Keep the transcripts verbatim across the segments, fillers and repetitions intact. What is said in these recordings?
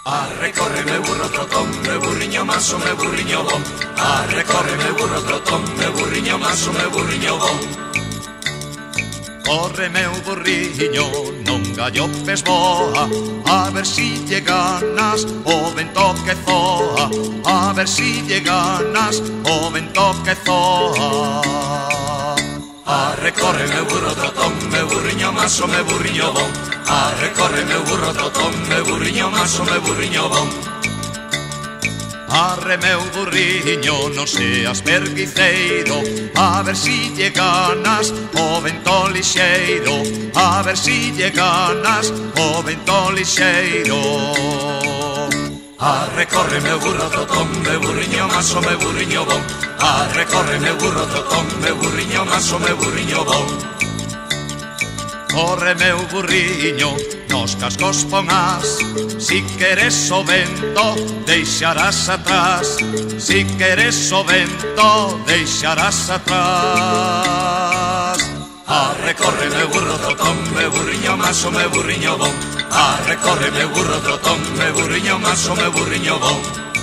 Arre, corre, me burro trotón, me burriño maso, me burriño bon. Arre, corre, me burro trotón, me burriño maso, me burriño bon. Corre meu burriño, non gallopes boa, a ver si lle ganas o vento que zoa, a ver si lle ganas o vento que zoa. Arre, corre, meu burro trotón, me burriño maso, me burriño bon. Arre, corre, meu burro trotón, me burriño maso, me burriño bon. Arre, meu burriño, non seas verguiceiro, a ver si lle ganas o vento lixeiro, a ver si lle ganas o vento lixeiro. Arre, corre, meu burro trotón, me burriño maso, me burriño bon. Arre, corre, meu burro trotón, me burriño maso, me burriño bon. Corre meu burriño, nos cascos ponás, si queres o vento, deixarás atrás, si queres o vento, deixarás atrás. Arre, corre, meu burro trotón, me burriño maso, me burriño bon. Arre, corre, meu burro trotón, me burriño maso, me burriño bon.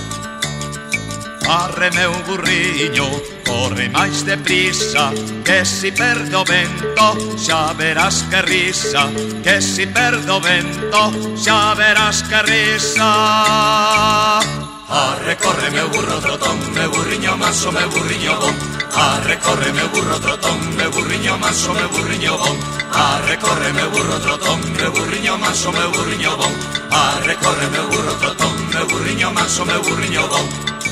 Arre, meu burriño, corre máis deprisa, que si perde o vento, xa verás que risa, que si perde o vento, xa verás que risa. Arre, corre, meu burro trotón, me burriño maso, me burriño bon. Arre, corre, meu burro trotón, me burriño maso, me burriño bon. Arre, corre, meu burro trotón, me burriño maso, me burriño bon. Arre, corre, meu burro trotón, me burriño maso, me burriño bon.